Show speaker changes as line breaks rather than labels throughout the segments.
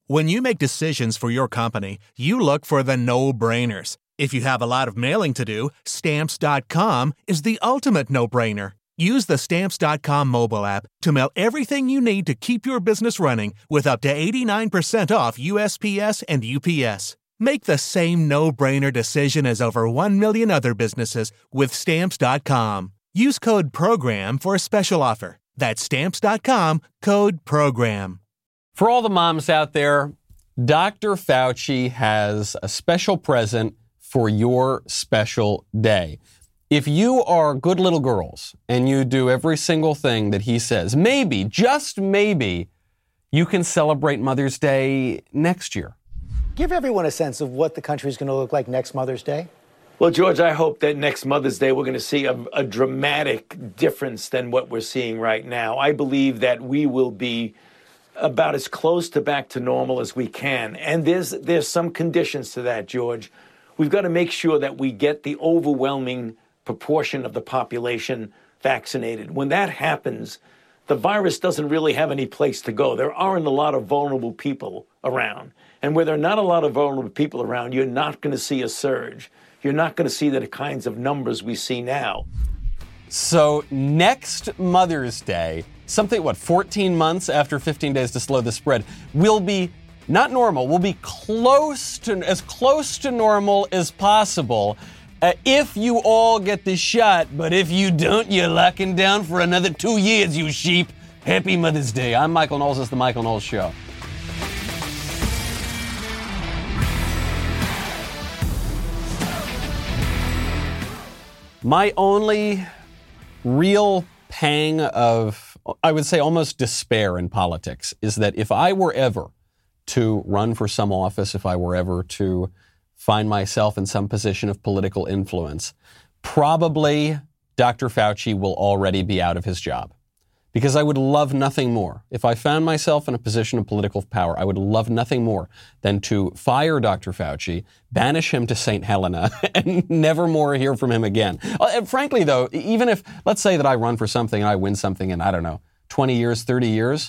When you make decisions for your company, you look for the no-brainers. If you have a lot of mailing to do, Stamps.com is the ultimate no-brainer. Use the Stamps.com mobile app to mail everything you need to keep your business running with up to 89% off USPS and UPS. Make the same no-brainer decision as over 1 million other businesses with Stamps.com. Use code PROGRAM for a special offer. That's Stamps.com, code PROGRAM.
For all the moms out there, Dr. Fauci has a special present for your special day. If you are good little girls and you do every single thing that he says, maybe, just maybe, you can celebrate Mother's Day next year.
Give everyone a sense of what the country is going to look like next Mother's Day.
Well, George, I hope that next Mother's Day we're going to see a dramatic difference than what we're seeing right now. I believe that we will be about as close to back to normal as we can. And there's some conditions to that, George. We've got to make sure that we get the overwhelming proportion of the population vaccinated. When that happens, the virus doesn't really have any place to go. There aren't a lot of vulnerable people around. And where there are not a lot of vulnerable people around, you're not going to see a surge. You're not going to see the kinds of numbers we see now.
So next Mother's Day, something, 14 months after 15 days to slow the spread, will be not normal, will be as close to normal as possible if you all get the shot. But if you don't, you're locking down for another 2 years, you sheep. Happy Mother's Day. I'm Michael Knowles. It's The Michael Knowles Show. My only real pang of, I would say almost despair in politics is that if I were ever to run for some office, if I were ever to find myself in some position of political influence, probably Dr. Fauci will already be out of his job. Because I would love nothing more. If I found myself in a position of political power, I would love nothing more than to fire Dr. Fauci, banish him to St. Helena, and never more hear from him again. Frankly, though, even if, let's say that I run for something and I win something in, 20 years, 30 years,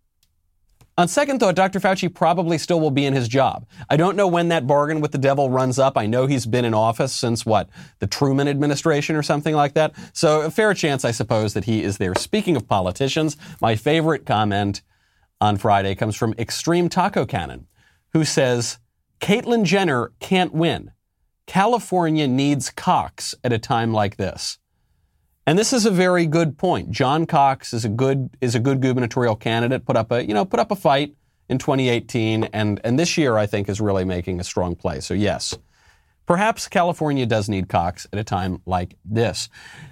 on second thought, Dr. Fauci probably still will be in his job. I don't know when that bargain with the devil runs up. I know he's been in office since, the Truman administration or something like that. So a fair chance, I suppose, that he is there. Speaking of politicians, my favorite comment on Friday comes from Extreme Taco Cannon, who says, Caitlyn Jenner can't win. California needs Cox at a time like this. And this is a very good point. John Cox is a good gubernatorial candidate. Put up a fight in 2018, and this year I think is really making a strong play. So yes, perhaps California does need Cox at a time like this.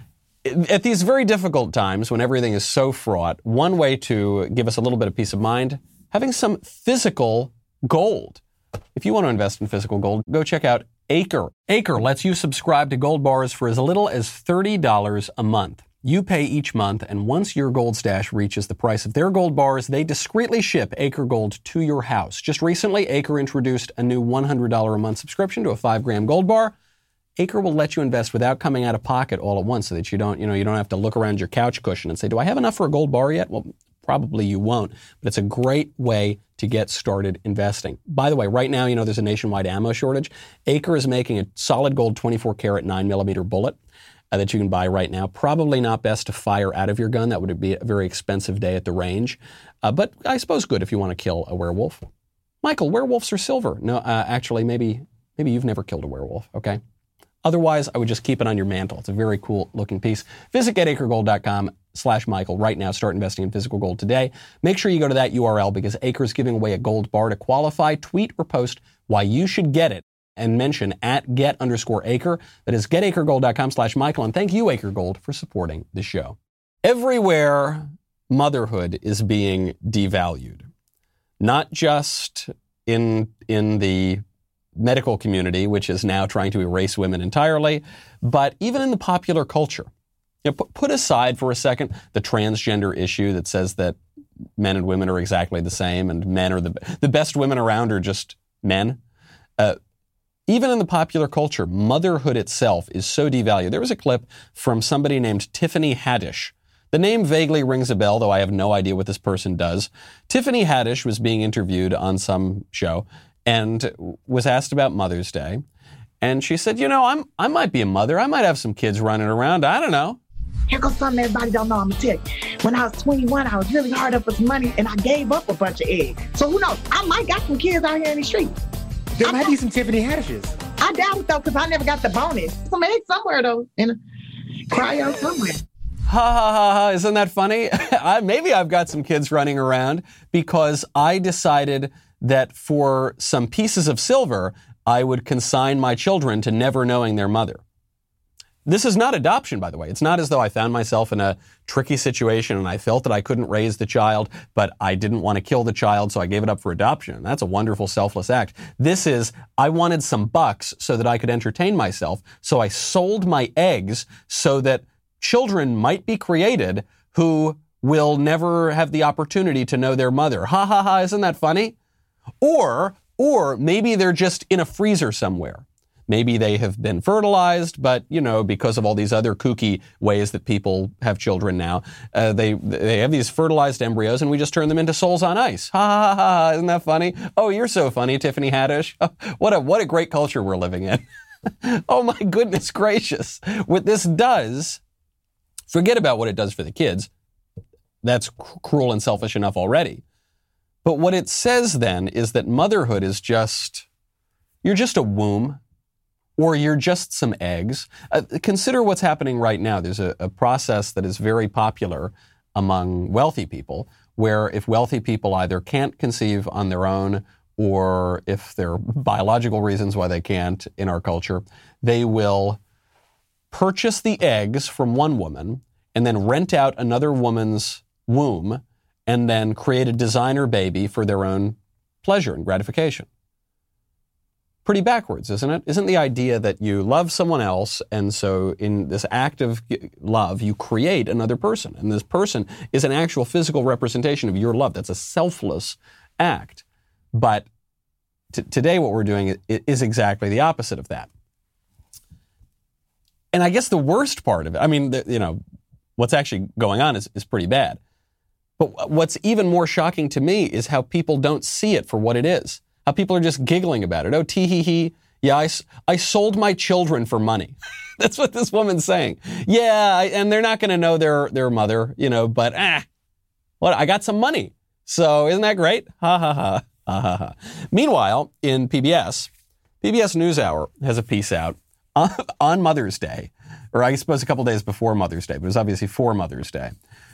At these very difficult times when everything is so fraught, one way to give us a little bit of peace of mind, having some physical gold. If you want to invest in physical gold, go check out Acre. Acre lets you subscribe to gold bars for as little as $30 a month. You pay each month, and once your gold stash reaches the price of their gold bars, they discreetly ship Acre Gold to your house. Just recently, Acre introduced a new $100 a month subscription to a 5-gram gold bar. Acre will let you invest without coming out of pocket all at once so that you don't have to look around your couch cushion and say, do I have enough for a gold bar yet? Well, probably you won't, but it's a great way to get started investing. By the way, right now, there's a nationwide ammo shortage. Acre is making a solid gold 24 karat 9mm bullet that you can buy right now. Probably not best to fire out of your gun. That would be a very expensive day at the range. But I suppose good if you want to kill a werewolf. Michael, werewolves are silver. No, actually, maybe you've never killed a werewolf, okay? Otherwise, I would just keep it on your mantle. It's a very cool looking piece. Visit getacregold.com/Michael right now. Start investing in physical gold today. Make sure you go to that URL because Acre is giving away a gold bar. To qualify, tweet or post why you should get it and mention @get_Acre. That is getacregold.com/Michael. And thank you, Acre Gold, for supporting the show. Everywhere, motherhood is being devalued. Not just in the medical community, which is now trying to erase women entirely, but even in the popular culture. Put aside for a second the transgender issue that says that men and women are exactly the same and men are the best women around are just men. Even in the popular culture, motherhood itself is so devalued. There was a clip from somebody named Tiffany Haddish The name vaguely rings a bell, though I have no idea what this person does. Tiffany Haddish was being interviewed on some show and was asked about Mother's Day. And she said, I might be a mother. I might have some kids running around. I don't know.
Here goes something everybody don't know. I'm going to tell you. When I was 21, I was really hard up for some money, and I gave up a bunch of eggs. So who knows? I might got some kids out here in the street.
There might be some Tiffany Haddishes.
I doubt it, though, because I never got the bonus. Some eggs somewhere, though, in a cryo somewhere.
Ha, ha, ha, ha. Isn't that funny? Maybe I've got some kids running around because I decided that for some pieces of silver, I would consign my children to never knowing their mother. This is not adoption, by the way. It's not as though I found myself in a tricky situation and I felt that I couldn't raise the child, but I didn't want to kill the child, so I gave it up for adoption. That's a wonderful, selfless act. This is, I wanted some bucks so that I could entertain myself, so I sold my eggs so that children might be created who will never have the opportunity to know their mother. Ha ha ha, isn't that funny? Or maybe they're just in a freezer somewhere. Maybe they have been fertilized, but, because of all these other kooky ways that people have children now, they have these fertilized embryos and we just turn them into souls on ice. Ha ha ha, isn't that funny? Oh, you're so funny, Tiffany Haddish. What a great culture we're living in. Oh my goodness gracious. What this does, forget about what it does for the kids. That's cruel and selfish enough already. But what it says then is that motherhood is you're just a womb. Or you're just some eggs. Consider what's happening right now. There's a process that is very popular among wealthy people, where if wealthy people either can't conceive on their own, or if there are biological reasons why they can't in our culture, they will purchase the eggs from one woman and then rent out another woman's womb and then create a designer baby for their own pleasure and gratification. Pretty backwards, isn't it? Isn't the idea that you love someone else, and so in this act of love, you create another person, and this person is an actual physical representation of your love. That's a selfless act. But today what we're doing is exactly the opposite of that. And I guess the worst part of it, what's actually going on is pretty bad. But what's even more shocking to me is how people don't see it for what it is. How people are just giggling about it. Oh, tee-hee-hee. Yeah, I sold my children for money. That's what this woman's saying. Yeah, and they're not going to know their mother, but I got some money. So isn't that great? Ha, ha, ha, ha, ha, ha. Meanwhile, in PBS NewsHour has a piece out on Mother's Day, or I suppose a couple days before Mother's Day, but it was obviously for Mother's Day,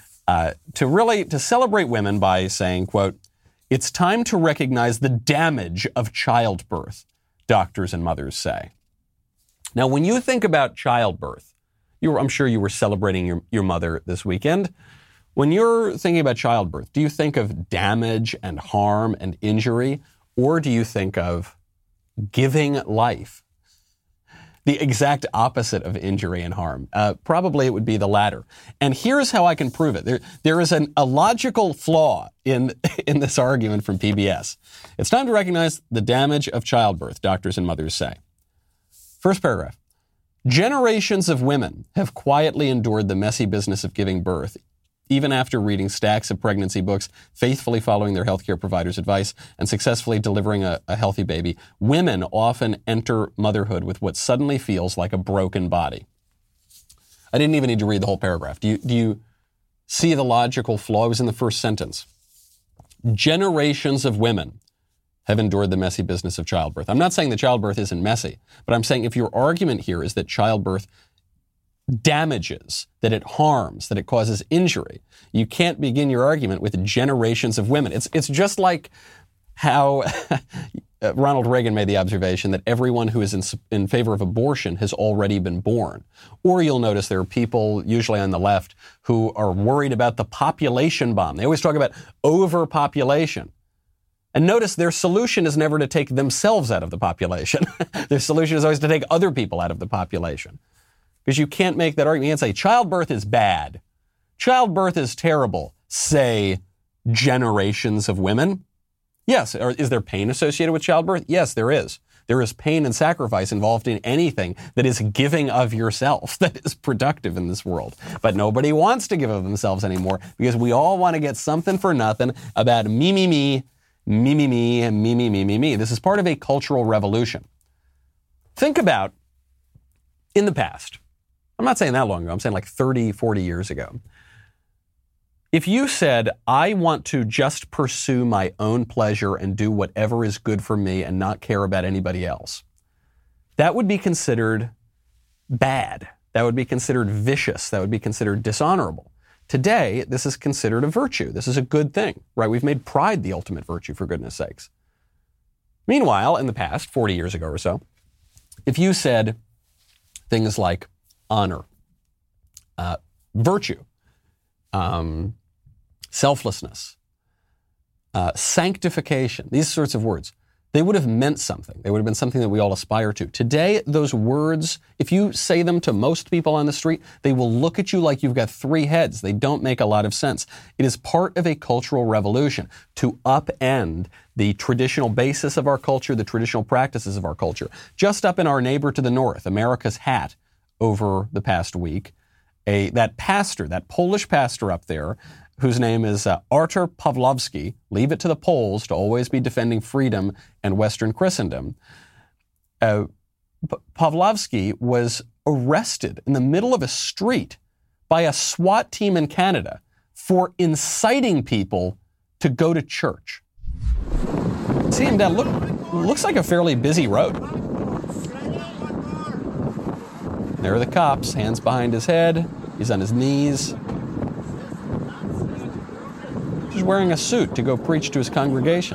to celebrate women by saying, quote, "It's time to recognize the damage of childbirth," doctors and mothers say. Now, when you think about childbirth, I'm sure you were celebrating your mother this weekend. When you're thinking about childbirth, do you think of damage and harm and injury, or do you think of giving life? The exact opposite of injury and harm. Probably it would be the latter. And here's how I can prove it. There is a logical flaw in this argument from PBS. It's time to recognize the damage of childbirth, doctors and mothers say. First paragraph. Generations of women have quietly endured the messy business of giving birth, even after reading stacks of pregnancy books, faithfully following their healthcare provider's advice, and successfully delivering a healthy baby. Women often enter motherhood with what suddenly feels like a broken body. I didn't even need to read the whole paragraph. Do you see the logical flaw? It was in the first sentence. Generations of women have endured the messy business of childbirth. I'm not saying that childbirth isn't messy, but I'm saying if your argument here is that childbirth damages, that it harms, that it causes injury, you can't begin your argument with generations of women. It's just like how Ronald Reagan made the observation that everyone who is in favor of abortion has already been born. Or you'll notice there are people, usually on the left, who are worried about the population bomb. They always talk about overpopulation. And notice their solution is never to take themselves out of the population. Their solution is always to take other people out of the population. Because you can't make that argument. You can't say childbirth is bad. Childbirth is terrible. Say generations of women. Yes. Or is there pain associated with childbirth? Yes, there is. There is pain and sacrifice involved in anything that is giving of yourself, that is productive in this world. But nobody wants to give of themselves anymore because we all want to get something for nothing about me, me, me, me, me, me, and me, me, me, me, me. This is part of a cultural revolution. Think about in the past. I'm not saying that long ago. I'm saying like 30, 40 years ago. If you said, I want to just pursue my own pleasure and do whatever is good for me and not care about anybody else, that would be considered bad. That would be considered vicious. That would be considered dishonorable. Today, this is considered a virtue. This is a good thing, right? We've made pride the ultimate virtue, for goodness sakes. Meanwhile, in the past, 40 years ago or so, if you said things like honor, virtue, selflessness, sanctification, these sorts of words, they would have meant something. They would have been something that we all aspire to. Today, those words, if you say them to most people on the street, they will look at you like you've got three heads. They don't make a lot of sense. It is part of a cultural revolution to upend the traditional basis of our culture, the traditional practices of our culture. Just up in our neighbor to the north, America's Hat, over the past week, that Polish pastor up there, whose name is Artur Pawlowski, leave it to the Poles to always be defending freedom and Western Christendom. Pawlowski was arrested in the middle of a street by a SWAT team in Canada for inciting people to go to church. See him down, looks like a fairly busy road. There are the cops, hands behind his head. He's on his knees. He's wearing a suit to go preach to his congregation.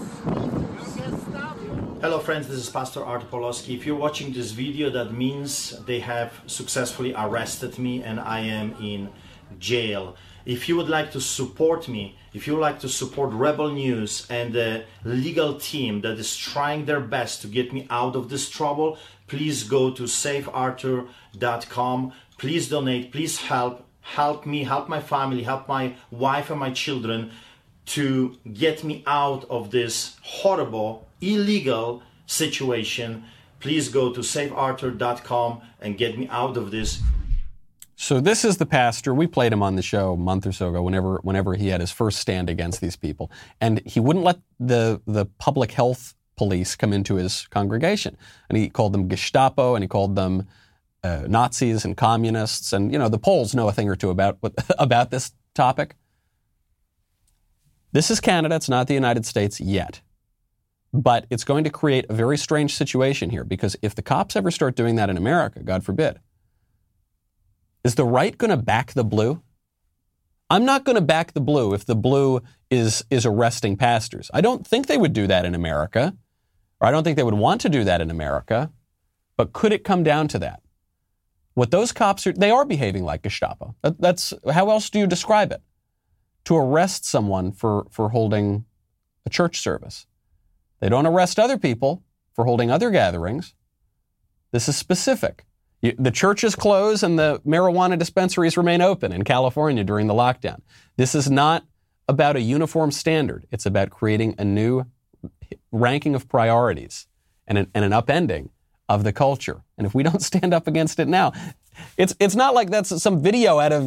Hello friends, this is Pastor Artur Pawlowski. If you're watching this video, that means they have successfully arrested me and I am in jail. If you would like to support me, if you would like to support Rebel News and the legal team that is trying their best to get me out of this trouble, please go to saveartur.com. Please donate, please help me, help my family, help my wife and my children to get me out of this horrible, illegal situation. Please go to saveartur.com and get me out of this.
So this is the pastor. We played him on the show a month or so ago whenever he had his first stand against these people. And he wouldn't let the public health police come into his congregation. And he called them Gestapo and he called them Nazis and communists. And, you know, the Poles know a thing or two about this topic. This is Canada. It's not the United States yet. But it's going to create a very strange situation here because if the cops ever start doing that in America, God forbid, is the right going to back the blue? I'm not going to back the blue if the blue is arresting pastors. I don't think they would do that in America, or I don't think they would want to do that in America, but could it come down to that? What those cops they are behaving like Gestapo. That's how else do you describe it? To arrest someone for holding a church service. They don't arrest other people for holding other gatherings. This is specific. The churches close and the marijuana dispensaries remain open in California during the lockdown. This is not about a uniform standard. It's about creating a new ranking of priorities and an upending of the culture. And if we don't stand up against it now, it's not like that's some video out of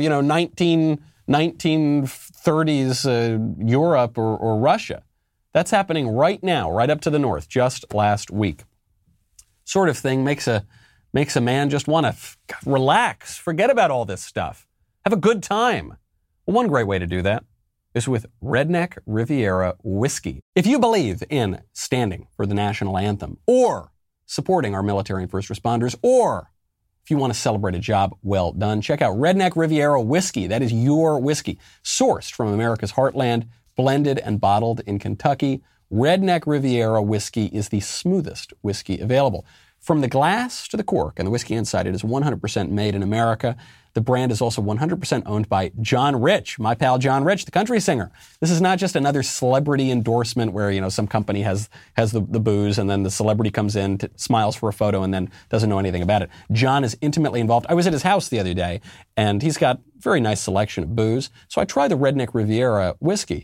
1930s Europe or Russia. That's happening right now, right up to the north, just last week. Sort of thing makes a man just want to relax, forget about all this stuff, have a good time. Well, one great way to do that is with Redneck Riviera whiskey. If you believe in standing for the national anthem or supporting our military and first responders, or if you want to celebrate a job well done, check out Redneck Riviera whiskey. That is your whiskey, sourced from America's heartland, blended and bottled in Kentucky. Redneck Riviera whiskey is the smoothest whiskey available. From the glass to the cork and the whiskey inside, it is 100% made in America. The brand is also 100% owned by John Rich, my pal John Rich, the country singer. This is not just another celebrity endorsement where, some company has the booze and then the celebrity comes in, smiles for a photo and then doesn't know anything about it. John is intimately involved. I was at his house the other day and he's got a very nice selection of booze. So I tried the Redneck Riviera whiskey.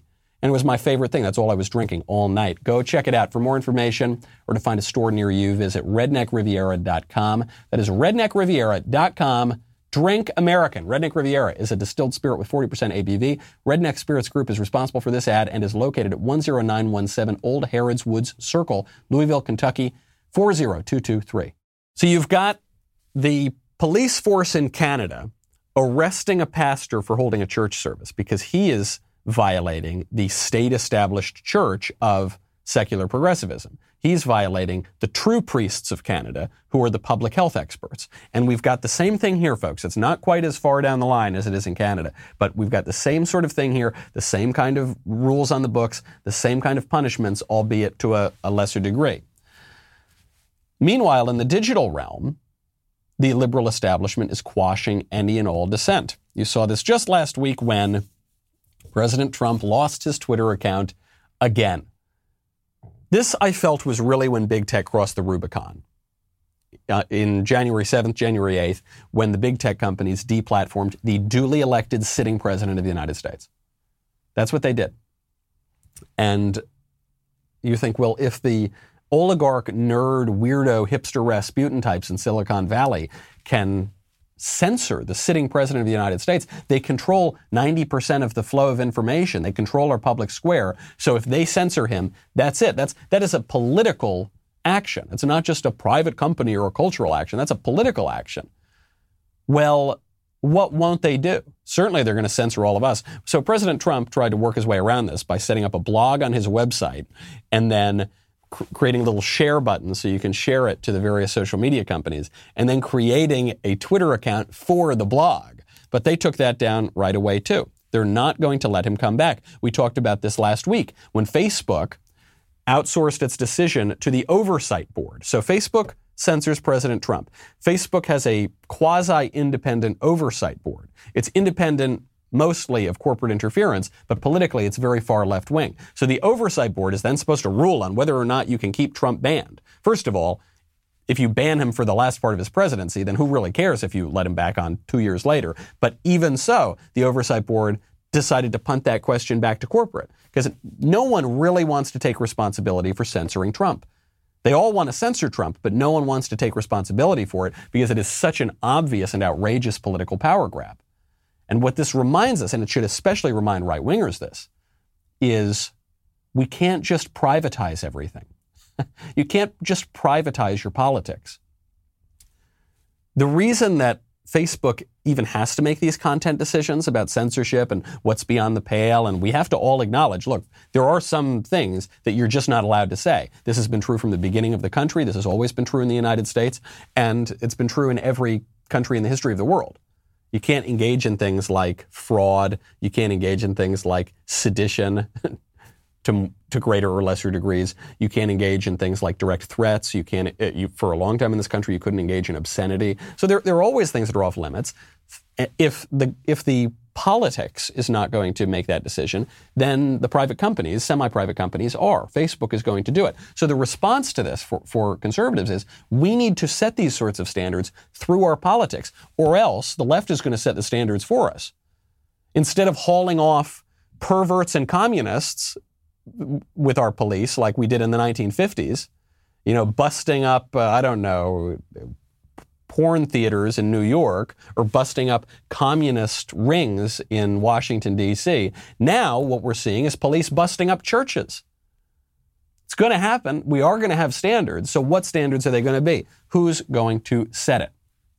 And it was my favorite thing. That's all I was drinking all night. Go check it out. For more information or to find a store near you, visit redneckriviera.com. That is redneckriviera.com. Drink American. Redneck Riviera is a distilled spirit with 40% ABV. Redneck Spirits Group is responsible for this ad and is located at 10917 Old Harrods Woods Circle, Louisville, Kentucky, 40223. So you've got the police force in Canada arresting a pastor for holding a church service because he is violating the state-established church of secular progressivism. He's violating the true priests of Canada, who are the public health experts. And we've got the same thing here, folks. It's not quite as far down the line as it is in Canada, but we've got the same sort of thing here, the same kind of rules on the books, the same kind of punishments, albeit to a lesser degree. Meanwhile, in the digital realm, the liberal establishment is quashing any and all dissent. You saw this just last week when President Trump lost his Twitter account again. This, I felt, was really when big tech crossed the Rubicon. In January 7th, January 8th, when the big tech companies deplatformed the duly elected sitting president of the United States. That's what they did. And you think, well, if the oligarch, nerd, weirdo, hipster Rasputin types in Silicon Valley can censor the sitting president of the United States, they control 90% of the flow of information. They control our public square. So if they censor him, that's it. That is a political action. It's not just a private company or a cultural action. That's a political action. Well, what won't they do? Certainly they're going to censor all of us. So President Trump tried to work his way around this by setting up a blog on his website and then creating little share buttons so you can share it to the various social media companies, and then creating a Twitter account for the blog. But they took that down right away too. They're not going to let him come back. We talked about this last week when Facebook outsourced its decision to the oversight board. So Facebook censors President Trump. Facebook has a quasi-independent oversight board. It's independent mostly of corporate interference, but politically it's very far left-wing. So the oversight board is then supposed to rule on whether or not you can keep Trump banned. First of all, if you ban him for the last part of his presidency, then who really cares if you let him back on 2 years later? But even so, the oversight board decided to punt that question back to corporate because no one really wants to take responsibility for censoring Trump. They all want to censor Trump, but no one wants to take responsibility for it because it is such an obvious and outrageous political power grab. And what this reminds us, and it should especially remind right-wingers this, is we can't just privatize everything. You can't just privatize your politics. The reason that Facebook even has to make these content decisions about censorship and what's beyond the pale, and we have to all acknowledge, look, there are some things that you're just not allowed to say. This has been true from the beginning of the country. This has always been true in the United States, and it's been true in every country in the history of the world. You can't engage in things like fraud. You can't engage in things like sedition to greater or lesser degrees. You can't engage in things like direct threats. You can't. For a long time in this country, you couldn't engage in obscenity. So there are always things that are off limits. If the politics is not going to make that decision, then the private companies, semi-private companies, are. Facebook is going to do it. So the response to this for conservatives is we need to set these sorts of standards through our politics, or else the left is going to set the standards for us. Instead of hauling off perverts and communists with our police like we did in the 1950s, busting up, porn theaters in New York or busting up communist rings in Washington, D.C. Now what we're seeing is police busting up churches. It's going to happen. We are going to have standards. So what standards are they going to be? Who's going to set it?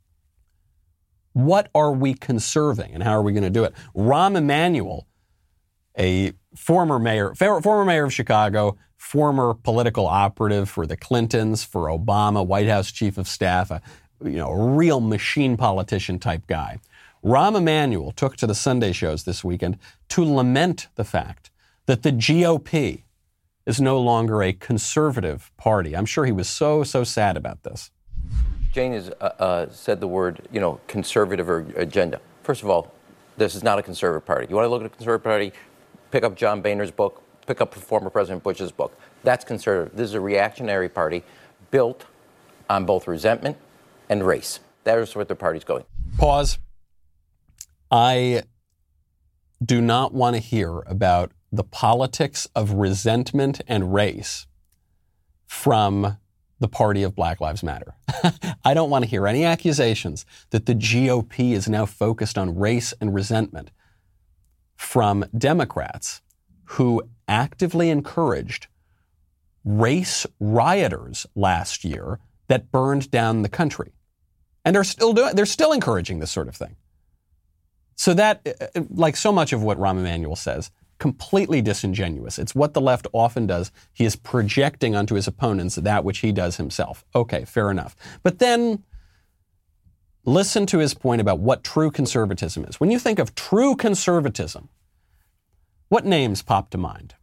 What are we conserving and how are we going to do it? Rahm Emanuel, a former mayor of Chicago, former political operative for the Clintons, for Obama, White House chief of staff, a real machine politician type guy. Rahm Emanuel took to the Sunday shows this weekend to lament the fact that the GOP is no longer a conservative party. I'm sure he was so sad about this.
Jane has said the word, conservative or agenda. First of all, this is not a conservative party. You want to look at a conservative party, pick up John Boehner's book, pick up former President Bush's book. That's conservative. This is a reactionary party built on both resentment and race. That is where the party's going.
Pause. I do not want to hear about the politics of resentment and race from the party of Black Lives Matter. I don't want to hear any accusations that the GOP is now focused on race and resentment from Democrats who actively encouraged race rioters last year that burned down the country. And they're still encouraging this sort of thing. So that, like so much of what Rahm Emanuel says, completely disingenuous. It's what the left often does. He is projecting onto his opponents that which he does himself. Okay, fair enough. But then listen to his point about what true conservatism is. When you think of true conservatism, what names pop to mind?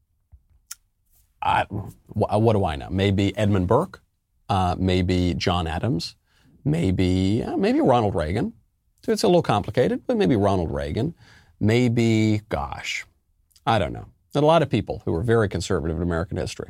What do I know? Maybe Edmund Burke, maybe John Adams, maybe Ronald Reagan. It's a little complicated, but maybe Ronald Reagan. Maybe, I don't know. There are a lot of people who are very conservative in American history.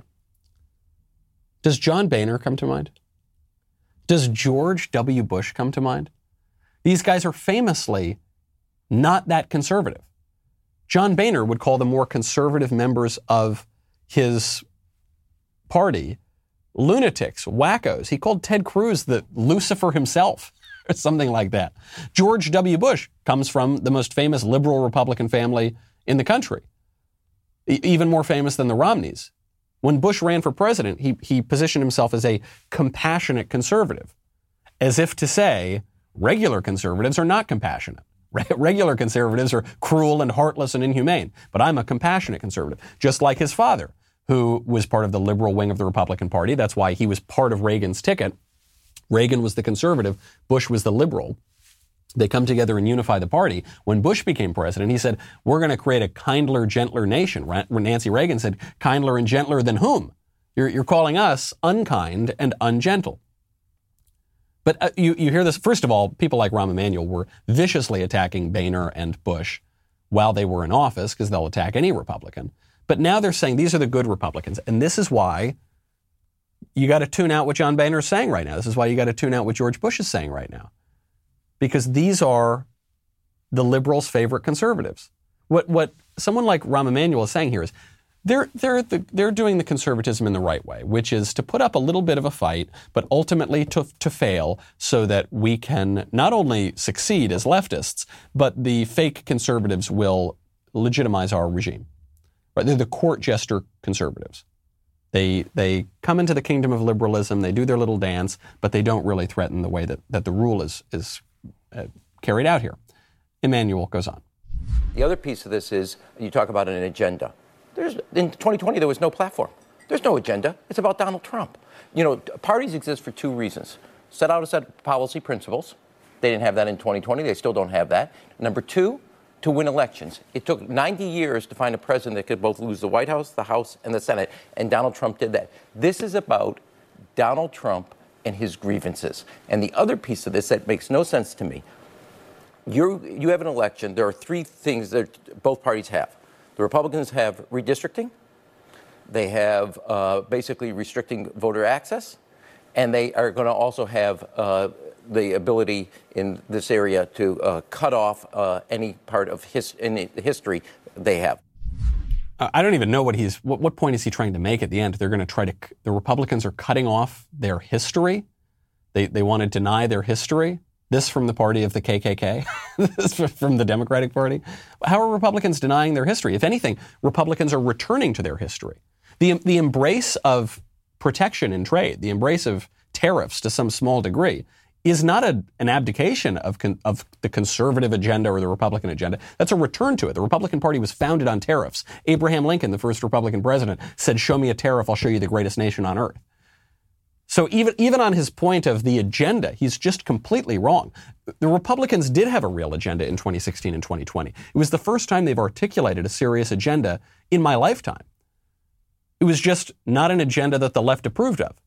Does John Boehner come to mind? Does George W. Bush come to mind? These guys are famously not that conservative. John Boehner would call the more conservative members of his party lunatics, wackos. He called Ted Cruz the Lucifer himself, or something like that. George W. Bush comes from the most famous liberal Republican family in the country, even more famous than the Romneys. When Bush ran for president, he positioned himself as a compassionate conservative, as if to say regular conservatives are not compassionate. Regular conservatives are cruel and heartless and inhumane, but I'm a compassionate conservative, just like his father, who was part of the liberal wing of the Republican Party. That's why he was part of Reagan's ticket. Reagan was the conservative, Bush was the liberal. They come together and unify the party. When Bush became president, he said, we're going to create a kindler, gentler nation. When Nancy Reagan said, kindler and gentler than whom? You're calling us unkind and ungentle. But you hear this, first of all, people like Rahm Emanuel were viciously attacking Boehner and Bush while they were in office, because they'll attack any Republican. But now they're saying these are the good Republicans. And this is why you got to tune out what John Boehner is saying right now. This is why you got to tune out what George Bush is saying right now. Because these are the liberals' favorite conservatives. What someone like Rahm Emanuel is saying here is they're doing the conservatism in the right way, which is to put up a little bit of a fight, but ultimately to fail so that we can not only succeed as leftists, but the fake conservatives will legitimize our regime. Right? They're the court jester conservatives. They come into the kingdom of liberalism, they do their little dance, but they don't really threaten the way that the rule is carried out here. Emanuel goes on.
The other piece of this is, you talk about an agenda. In 2020, there was no platform. There's no agenda. It's about Donald Trump. Parties exist for two reasons. Set out a set of policy principles. They didn't have that in 2020. They still don't have that. Number two, to win elections. It took 90 years to find a president that could both lose the White House, the House, and the Senate, and Donald Trump did that. This is about Donald Trump and his grievances. And the other piece of this that makes no sense to me, you have an election. There are three things that both parties have. The Republicans have redistricting. They have basically restricting voter access. And they are going to also have the ability in this area to cut off any part of history they have.
I don't even know what point is he trying to make at the end. They're going to the Republicans are cutting off their history. They want to deny their history. This from the party of the KKK, this from the Democratic Party. How are Republicans denying their history? If anything, Republicans are returning to their history. The embrace of protection in trade, the embrace of tariffs to some small degree, is not an abdication of the conservative agenda or the Republican agenda. That's a return to it. The Republican Party was founded on tariffs. Abraham Lincoln, the first Republican president, said, "Show me a tariff, I'll show you the greatest nation on earth." So even on his point of the agenda, he's just completely wrong. The Republicans did have a real agenda in 2016 and 2020. It was the first time they've articulated a serious agenda in my lifetime. It was just not an agenda that the left approved of.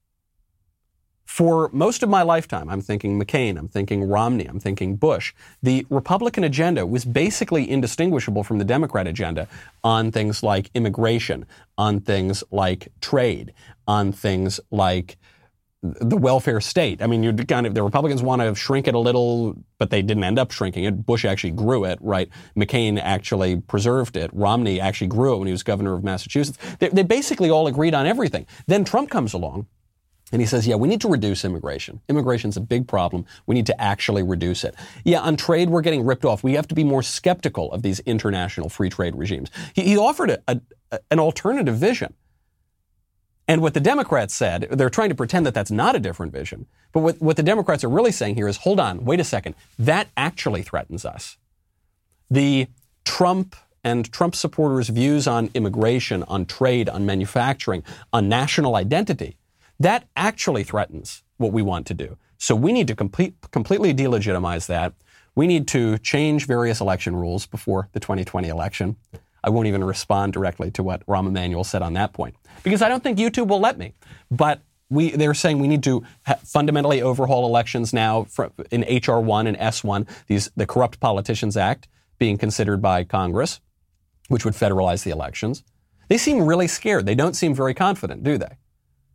For most of my lifetime, I'm thinking McCain, I'm thinking Romney, I'm thinking Bush. The Republican agenda was basically indistinguishable from the Democrat agenda on things like immigration, on things like trade, on things like the welfare state. I mean, the Republicans want to shrink it a little, but they didn't end up shrinking it. Bush actually grew it, right? McCain actually preserved it. Romney actually grew it when he was governor of Massachusetts. They basically all agreed on everything. Then Trump comes along and he says, yeah, we need to reduce immigration. Immigration's a big problem. We need to actually reduce it. Yeah, on trade, we're getting ripped off. We have to be more skeptical of these international free trade regimes. He offered an alternative vision. And what the Democrats said, they're trying to pretend that that's not a different vision. But what the Democrats are really saying here is, hold on, wait a second. That actually threatens us. The Trump and Trump supporters' views on immigration, on trade, on manufacturing, on national identity, that actually threatens what we want to do. So we need to completely delegitimize that. We need to change various election rules before the 2020 election. I won't even respond directly to what Rahm Emanuel said on that point, because I don't think YouTube will let me. But they're saying we need to fundamentally overhaul elections now in H.R. 1 and S1, the Corrupt Politicians Act being considered by Congress, which would federalize the elections. They seem really scared. They don't seem very confident, do they?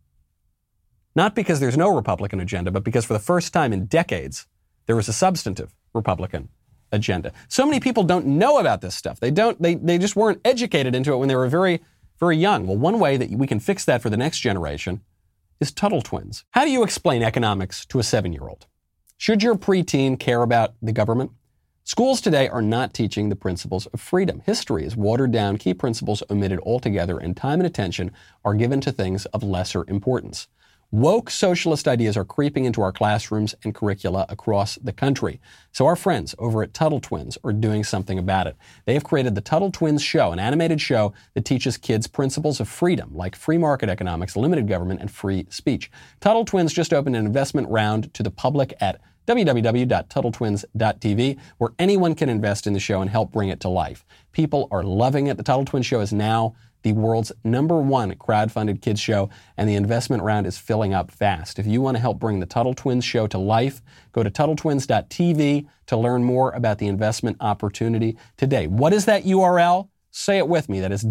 Not because there's no Republican agenda, but because for the first time in decades, there was a substantive Republican agenda. So many people don't know about this stuff. They just weren't educated into it when they were very, very young. Well, one way that we can fix that for the next generation is Tuttle Twins. How do you explain economics to a 7-year-old? Should your preteen care about the government? Schools today are not teaching the principles of freedom. History is watered down, key principles omitted altogether, and time and attention are given to things of lesser importance. Woke socialist ideas are creeping into our classrooms and curricula across the country. So our friends over at Tuttle Twins are doing something about it. They have created the Tuttle Twins Show, an animated show that teaches kids principles of freedom, like free market economics, limited government, and free speech. Tuttle Twins just opened an investment round to the public at www.TuttleTwins.tv, where anyone can invest in the show and help bring it to life. People are loving it. The Tuttle Twins Show is now the world's #1 crowdfunded kids show, and the investment round is filling up fast. If you want to help bring the Tuttle Twins Show to life, go to TuttleTwins.tv to learn more about the investment opportunity today. What is that URL? Say it with me. That is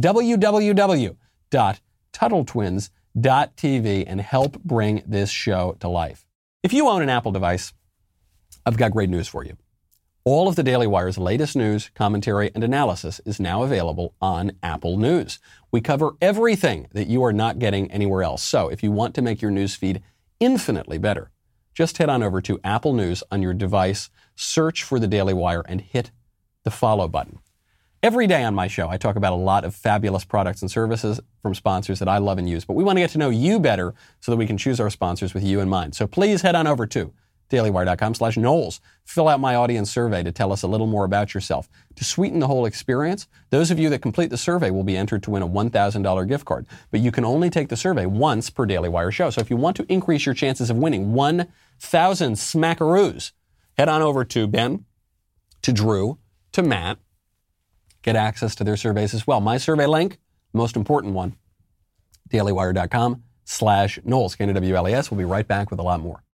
www.TuttleTwins.tv, and help bring this show to life. If you own an Apple device, I've got great news for you. All of the Daily Wire's latest news, commentary, and analysis is now available on Apple News. We cover everything that you are not getting anywhere else. So if you want to make your news feed infinitely better, just head on over to Apple News on your device, search for the Daily Wire, and hit the follow button. Every day on my show, I talk about a lot of fabulous products and services from sponsors that I love and use. But we want to get to know you better so that we can choose our sponsors with you in mind. So please head on over to dailywire.com/Knowles. Fill out my audience survey to tell us a little more about yourself. To sweeten the whole experience, those of you that complete the survey will be entered to win a $1,000 gift card. But you can only take the survey once per Daily Wire show. So if you want to increase your chances of winning 1,000 smackaroos, head on over to Ben, to Drew, to Matt. Get access to their surveys as well. My survey link, most important one, dailywire.com/Knowles, K-N-O-W-L-E-S. We'll be right back with a lot more.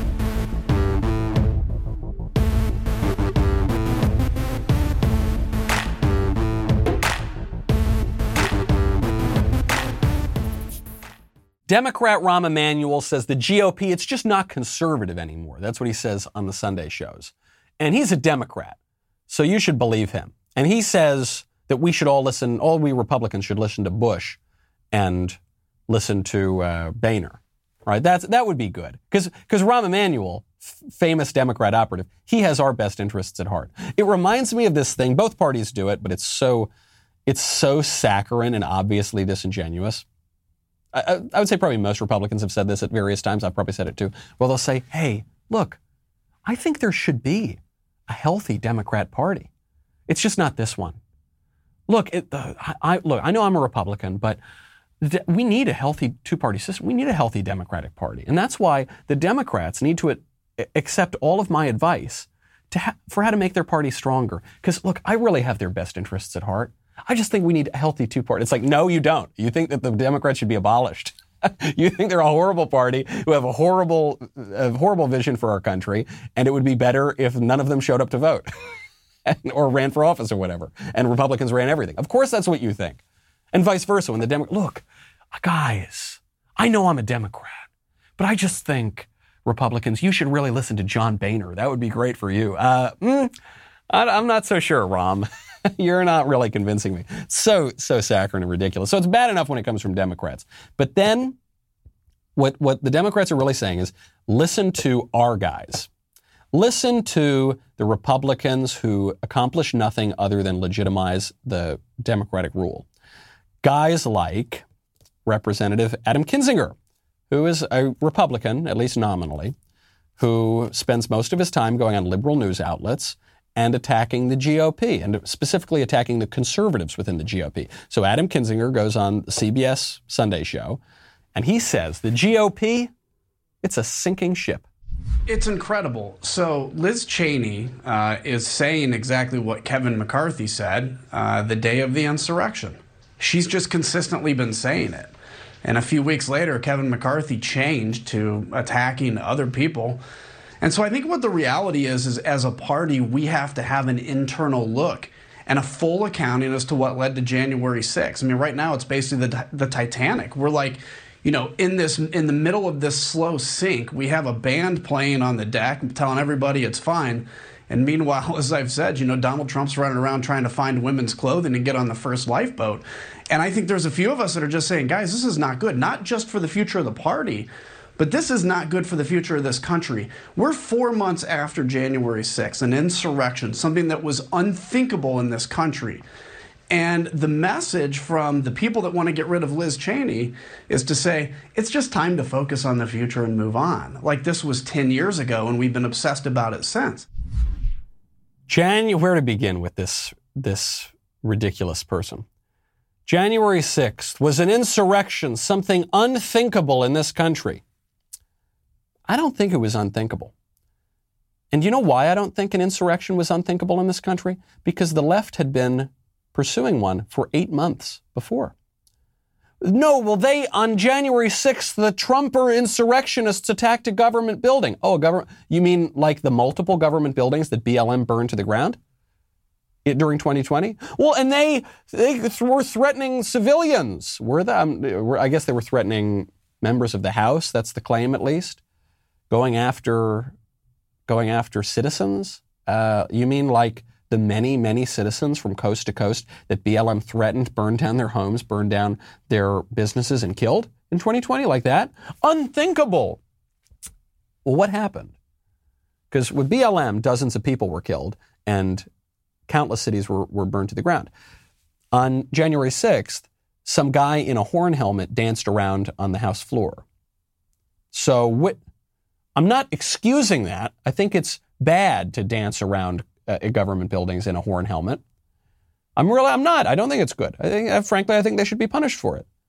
Democrat Rahm Emanuel says the GOP, it's just not conservative anymore. That's what he says on the Sunday shows. And he's a Democrat, so you should believe him. And he says that we Republicans should listen to Bush and listen to Boehner. Right? That would be good. Because Rahm Emanuel, famous Democrat operative, he has our best interests at heart. It reminds me of this thing. Both parties do it, but it's so saccharine and obviously disingenuous. I would say probably most Republicans have said this at various times. I've probably said it too. Well, they'll say, hey, look, I think there should be a healthy Democrat Party. It's just not this one. Look, I know I'm a Republican, but we need a healthy two-party system. We need a healthy Democratic Party. And that's why the Democrats need to accept all of my advice for how to make their party stronger. Because, look, I really have their best interests at heart. I just think we need a healthy two-party. It's like, no, you don't. You think that the Democrats should be abolished. You think they're a horrible party who have a horrible vision for our country, and it would be better if none of them showed up to vote or ran for office or whatever, and Republicans ran everything. Of course that's what you think. And vice versa. When the look, guys, I know I'm a Democrat, but I just think, Republicans, you should really listen to John Boehner. That would be great for you. I'm not so sure, Rom. You're not really convincing me. So saccharine and ridiculous. So it's bad enough when it comes from Democrats. But then what the Democrats are really saying is, listen to our guys. Listen to the Republicans who accomplish nothing other than legitimize the Democratic rule. Guys like Representative Adam Kinzinger, who is a Republican, at least nominally, who spends most of his time going on liberal news outlets and attacking the GOP, and specifically attacking the conservatives within the GOP. So Adam Kinzinger goes on the CBS Sunday show, and he says the GOP, it's a sinking ship.
It's incredible. So Liz Cheney is saying exactly what Kevin McCarthy said the day of the insurrection. She's just consistently been saying it. And a few weeks later, Kevin McCarthy changed to attacking other people. And so I think what the reality is as a party, we have to have an internal look and a full accounting as to what led to January 6th. I mean, right now it's basically the Titanic. We're like, you know, in the middle of this slow sink, we have a band playing on the deck telling everybody it's fine. And meanwhile, as I've said, you know, Donald Trump's running around trying to find women's clothing and get on the first lifeboat. And I think there's a few of us that are just saying, guys, this is not good, not just for the future of the party, but this is not good for the future of this country. We're 4 months after January 6th, an insurrection, something that was unthinkable in this country. And the message from the people that want to get rid of Liz Cheney is to say, it's just time to focus on the future and move on. Like this was 10 years ago, and we've been obsessed about it since.
Where to begin with this ridiculous person? January 6th was an insurrection, something unthinkable in this country. I don't think it was unthinkable. And you know why I don't think an insurrection was unthinkable in this country? Because the left had been pursuing one for 8 months before. No, well, on January 6th, the Trumper insurrectionists attacked a government building. Oh, you mean like the multiple government buildings that BLM burned to the ground during 2020? Well, and they were threatening civilians. I guess they were threatening members of the House. That's the claim, at least. Going after citizens. You mean like the many, many citizens from coast to coast that BLM threatened, burned down their homes, burned down their businesses, and killed in 2020 like that? Unthinkable. Well, what happened? Because with BLM, dozens of people were killed and countless cities were burned to the ground. On January 6th, some guy in a horn helmet danced around on the House floor. So I'm not excusing that. I think it's bad to dance around government buildings in a horn helmet. I'm not. I don't think it's good. Frankly, I think they should be punished for it.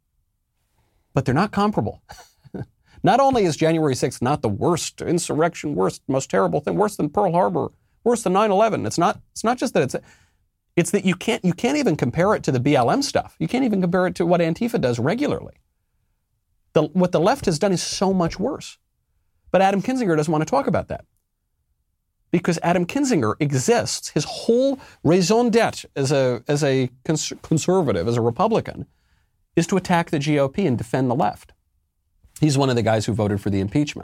But they're not comparable. Not only is January 6th not the worst insurrection, most terrible thing, worse than Pearl Harbor, worse than 9/11. It's not just that it's that you can't even compare it to the BLM stuff. You can't even compare it to what Antifa does regularly. What the left has done is so much worse. But Adam Kinzinger doesn't want to talk about that. Because Adam Kinzinger exists, his whole raison d'etre as a conservative, as a Republican, is to attack the GOP and defend the left. He's one of the guys who voted for the impeachment.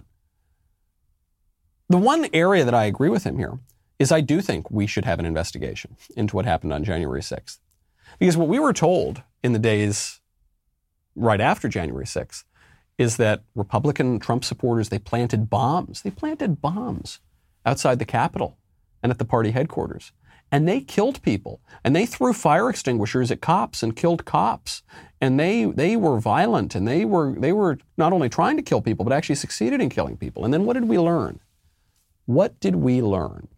The one area that I agree with him here is I do think we should have an investigation into what happened on January 6th. Because what we were told in the days right after January 6th is that Republican Trump supporters, they planted bombs. They planted bombs outside the Capitol and at the party headquarters. And they killed people. And they threw fire extinguishers at cops and killed cops. And they were violent. And they were not only trying to kill people, but actually succeeded in killing people. And then what did we learn? What did we learn?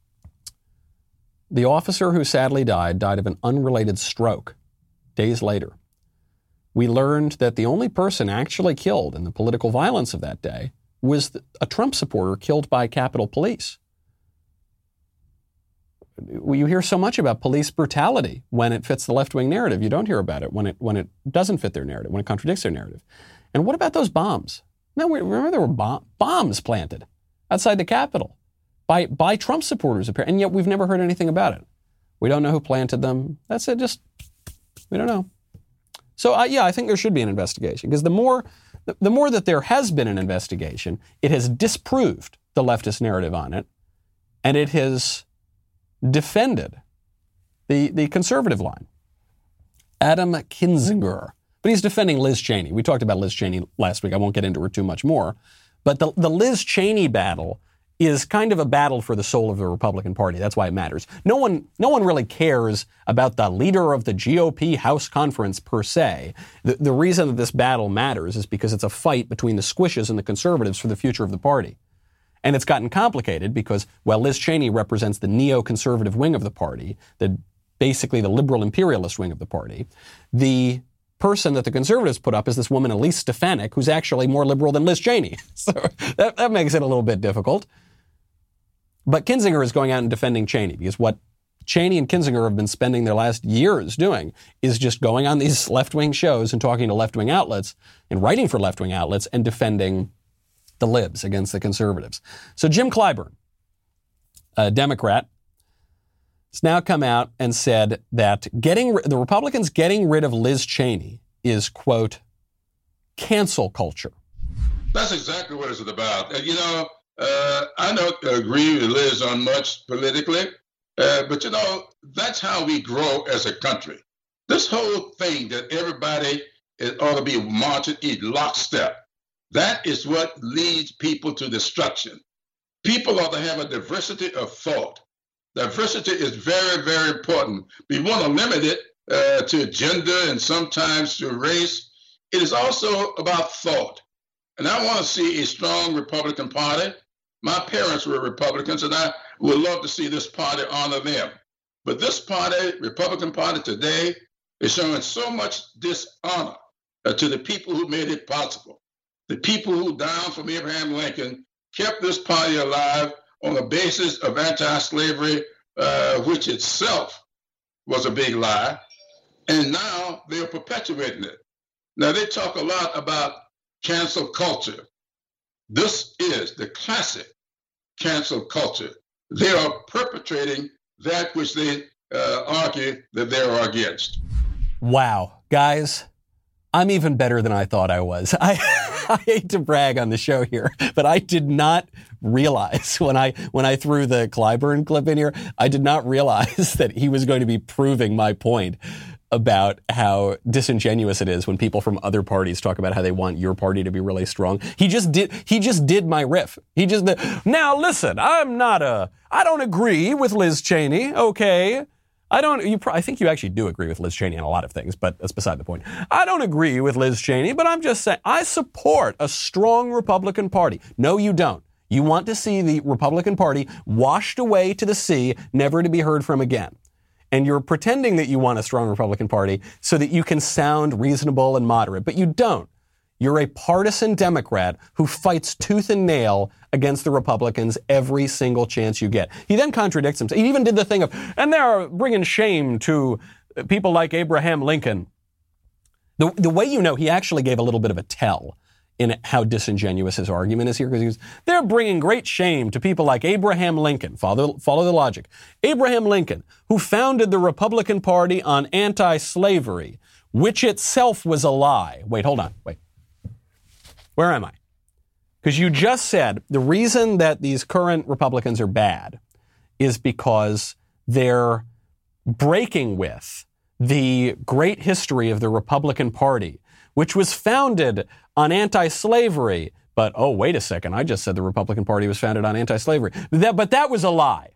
The officer who sadly died of an unrelated stroke days later. We learned that the only person actually killed in the political violence of that day was a Trump supporter killed by Capitol Police. You hear so much about police brutality when it fits the left-wing narrative. You don't hear about it when it doesn't fit their narrative, when it contradicts their narrative. And what about those bombs? No, remember there were bombs planted outside the Capitol by Trump supporters, and yet we've never heard anything about it. We don't know who planted them. That's it. We don't know. So I think there should be an investigation, because the more the more that there has been an investigation, it has disproved the leftist narrative on it, and it has defended the conservative line. Adam Kinzinger. But he's defending Liz Cheney. We talked about Liz Cheney last week. I won't get into her too much more. But the Liz Cheney battle is kind of a battle for the soul of the Republican Party. That's why it matters. No one really cares about the leader of the GOP House Conference per se. The reason that this battle matters is because it's a fight between the squishes and the conservatives for the future of the party. And it's gotten complicated because, while Liz Cheney represents the neoconservative wing of the party, basically the liberal imperialist wing of the party, the person that the conservatives put up is this woman, Elise Stefanik, who's actually more liberal than Liz Cheney. So that makes it a little bit difficult. But Kinzinger is going out and defending Cheney, because what Cheney and Kinzinger have been spending their last years doing is just going on these left-wing shows and talking to left-wing outlets and writing for left-wing outlets and defending the libs against the conservatives. So Jim Clyburn, a Democrat, has now come out and said that the Republicans getting rid of Liz Cheney is, quote, cancel culture.
That's exactly what it's about. I don't agree with Liz on much politically, but that's how we grow as a country. This whole thing that everybody ought to be marching in lockstep, that is what leads people to destruction. People ought to have a diversity of thought. Diversity is very, very important. We want to limit it to gender and sometimes to race. It is also about thought. And I want to see a strong Republican Party. My parents were Republicans, and I would love to see this party honor them. But this party, Republican Party today, is showing so much dishonor to the people who made it possible. The people who, down from Abraham Lincoln, kept this party alive on the basis of anti-slavery, which itself was a big lie. And now they're perpetuating it. Now, they talk a lot about cancel culture. This is the classic cancel culture. They are perpetrating that which they argue that they're against.
Wow. Guys, I'm even better than I thought I was. I hate to brag on the show here, but I did not realize when I threw the Clyburn clip in here, I did not realize that he was going to be proving my point about how disingenuous it is when people from other parties talk about how they want your party to be really strong. He just did my riff. Now listen, I don't agree with Liz Cheney, okay? I think you actually do agree with Liz Cheney on a lot of things, but that's beside the point. I don't agree with Liz Cheney, but I'm just saying I support a strong Republican Party. No, you don't. You want to see the Republican Party washed away to the sea, never to be heard from again. And you're pretending that you want a strong Republican Party so that you can sound reasonable and moderate, but you don't. You're a partisan Democrat who fights tooth and nail against the Republicans every single chance you get. He then contradicts himself. He even did the thing of, and they're bringing shame to people like Abraham Lincoln. The way you know he actually gave a little bit of a tell in how disingenuous his argument is here, because they're bringing great shame to people like Abraham Lincoln. Follow the logic. Abraham Lincoln, who founded the Republican Party on anti-slavery, which itself was a lie. Wait, hold on. Wait. Where am I? Because you just said the reason that these current Republicans are bad is because they're breaking with the great history of the Republican Party, which was founded on anti-slavery. But, oh, wait a second. I just said the Republican Party was founded on anti-slavery. But that was a lie.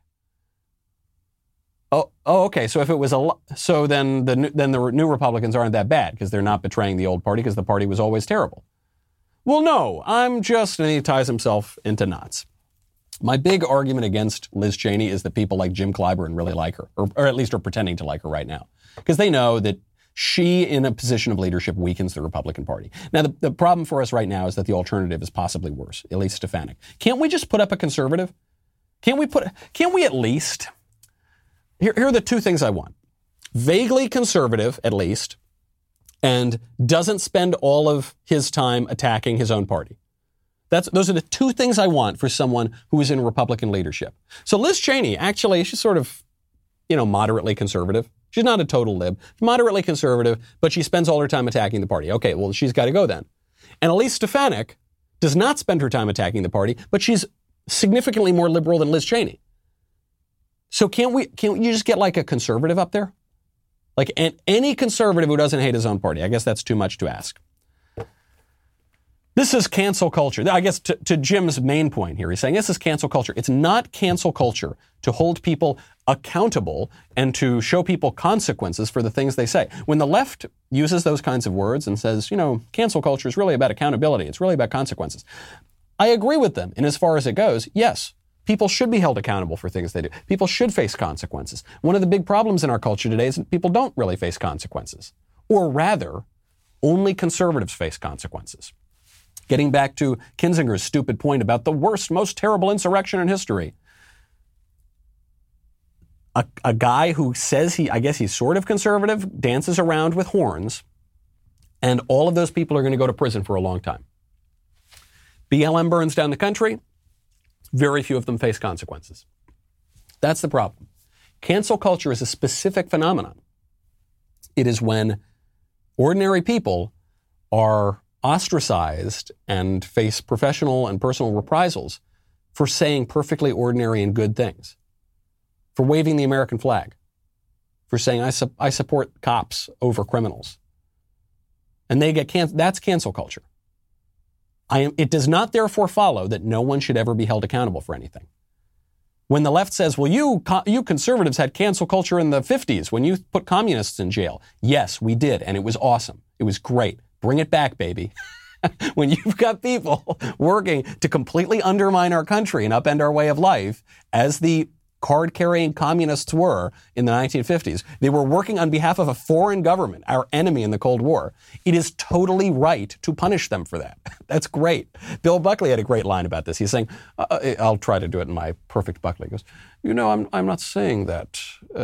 Oh, okay. So if it was so then the new Republicans aren't that bad because they're not betraying the old party because the party was always terrible. Well, no, and he ties himself into knots. My big argument against Liz Cheney is that people like Jim Clyburn really like her, or at least are pretending to like her right now, because they know that she, in a position of leadership, weakens the Republican Party. Now, the problem for us right now is that the alternative is possibly worse, Elise Stefanik. Can't we just put up a conservative? Can't we at least? Here are the two things I want. Vaguely conservative, at least, and doesn't spend all of his time attacking his own party. Those are the two things I want for someone who is in Republican leadership. So Liz Cheney, actually, she's sort of, moderately conservative. She's not a total lib, moderately conservative, but she spends all her time attacking the party. Okay, well, she's got to go then. And Elise Stefanik does not spend her time attacking the party, but she's significantly more liberal than Liz Cheney. So can't you just get like a conservative up there? Like any conservative who doesn't hate his own party. I guess that's too much to ask. This is cancel culture. I guess to Jim's main point here, he's saying this is cancel culture. It's not cancel culture to hold people accountable and to show people consequences for the things they say. When the left uses those kinds of words and says, cancel culture is really about accountability, it's really about consequences, I agree with them in as far as it goes. Yes, people should be held accountable for things they do. People should face consequences. One of the big problems in our culture today is that people don't really face consequences. Or rather, only conservatives face consequences. Getting back to Kinzinger's stupid point about the worst, most terrible insurrection in history. A guy who says he's sort of conservative, dances around with horns, and all of those people are going to go to prison for a long time. BLM burns down the country. Very few of them face consequences. That's the problem. Cancel culture is a specific phenomenon. It is when ordinary people are ostracized and face professional and personal reprisals for saying perfectly ordinary and good things, for waving the American flag, for saying I support cops over criminals. And they get that's cancel culture. It does not therefore follow that no one should ever be held accountable for anything. When the left says, well, you conservatives had cancel culture in the 50s when you put communists in jail. Yes, we did, and it was awesome. It was great. Bring it back, baby. When you've got people working to completely undermine our country and upend our way of life, as the card-carrying communists were in the 1950s, they were working on behalf of a foreign government, our enemy in the Cold War. It is totally right to punish them for that. That's great. Bill Buckley had a great line about this. He's saying, I'll try to do it in my perfect Buckley. He goes, I'm not saying that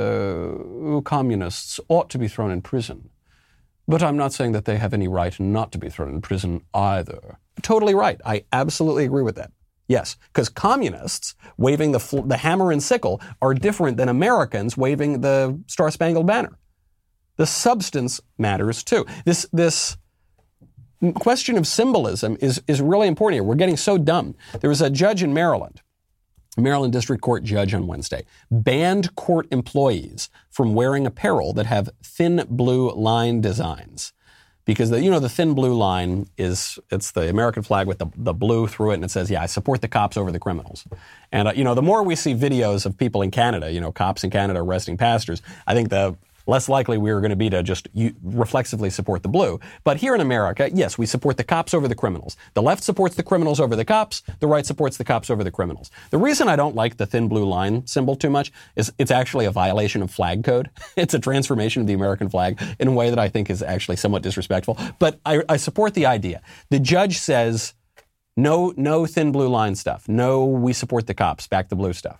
communists ought to be thrown in prison. But I'm not saying that they have any right not to be thrown in prison either. Totally right. I absolutely agree with that. Yes, because communists waving the hammer and sickle are different than Americans waving the Star-Spangled Banner. The substance matters too. This question of symbolism is really important here. We're getting so dumb. There was a judge in Maryland District Court judge on Wednesday, banned court employees from wearing apparel that have thin blue line designs. Because the thin blue line it's the American flag with the blue through it, and it says, I support the cops over the criminals. And, the more we see videos of people in Canada, cops in Canada arresting pastors, I think the less likely we are going to be to just reflexively support the blue. But here in America, yes, we support the cops over the criminals. The left supports the criminals over the cops. The right supports the cops over the criminals. The reason I don't like the thin blue line symbol too much is it's actually a violation of flag code. It's a transformation of the American flag in a way that I think is actually somewhat disrespectful. But I support the idea. The judge says, no thin blue line stuff. No, we support the cops. Back the blue stuff.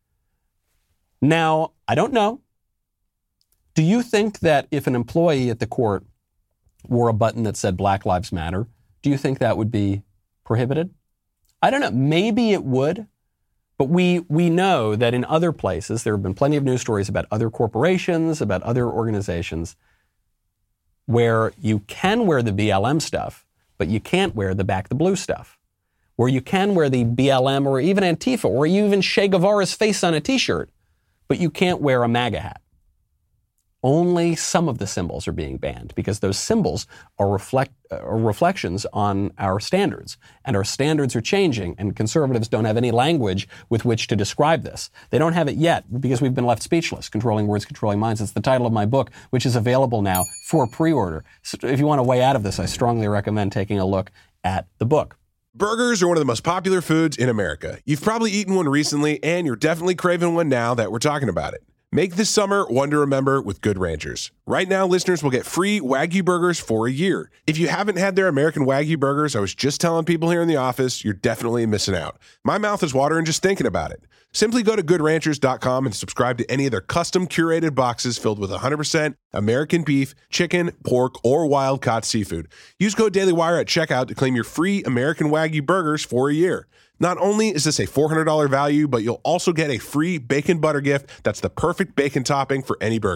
Now, I don't know. Do you think that if an employee at the court wore a button that said Black Lives Matter, do you think that would be prohibited? I don't know. Maybe it would. But we know that in other places, there have been plenty of news stories about other corporations, about other organizations, where you can wear the BLM stuff, but you can't wear the Back the Blue stuff. Where you can wear the BLM or even Antifa or even Che Guevara's face on a T-shirt, but you can't wear a MAGA hat. Only some of the symbols are being banned because those symbols are reflections on our standards. And our standards are changing, and conservatives don't have any language with which to describe this. They don't have it yet because we've been left speechless. Controlling Words, Controlling Minds. It's the title of my book, which is available now for pre-order. So if you want a way out of this, I strongly recommend taking a look at the book.
Burgers are one of the most popular foods in America. You've probably eaten one recently, and you're definitely craving one now that we're talking about it. Make this summer one to remember with Good Ranchers. Right now, listeners will get free Wagyu burgers for a year. If you haven't had their American Wagyu burgers, I was just telling people here in the office, you're definitely missing out. My mouth is watering just thinking about it. Simply go to goodranchers.com and subscribe to any of their custom curated boxes filled with 100% American beef, chicken, pork, or wild-caught seafood. Use code DailyWire at checkout to claim your free American Wagyu burgers for a year. Not only is this a $400 value, but you'll also get a free bacon butter gift that's the perfect bacon topping for any burger.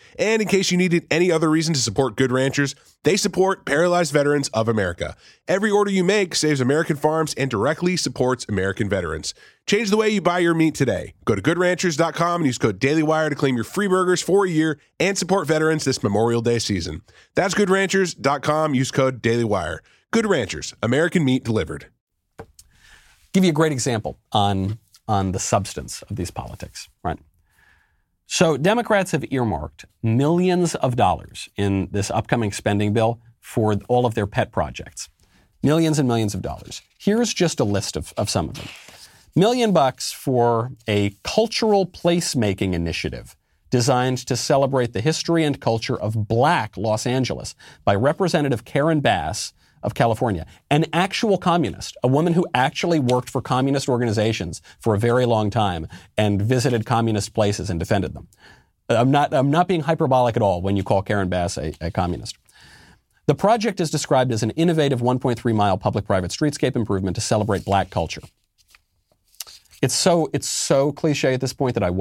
And in case you needed any other reason to support Good Ranchers, they support Paralyzed Veterans of America. Every order you make saves American farms and directly supports American veterans. Change the way you buy your meat today. Go to goodranchers.com and use code DailyWire to claim your free burgers for a year and support veterans this Memorial Day season. That's goodranchers.com. Use code DailyWire. Good Ranchers, American meat delivered.
Give you a great example on the substance of these politics, right? So Democrats have earmarked millions of dollars in this upcoming spending bill for all of their pet projects. Millions and millions of dollars. Here's just a list of some of them. $1 million for a cultural placemaking initiative designed to celebrate the history and culture of Black Los Angeles by Representative Karen Bass of California, an actual communist, a woman who actually worked for communist organizations for a very long time and visited communist places and defended them. I'm not being hyperbolic at all when you call Karen Bass a communist. The project is described as an innovative 1.3-mile public-private streetscape improvement to celebrate Black culture. It's so cliche at this point that I